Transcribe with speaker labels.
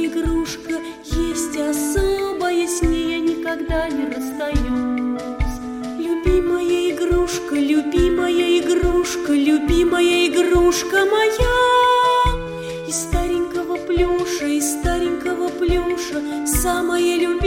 Speaker 1: игрушка есть особая, с ней я никогда не расстаюсь. Любимая игрушка, любимая игрушка, любимая игрушка моя. Из старенького плюша самая любимая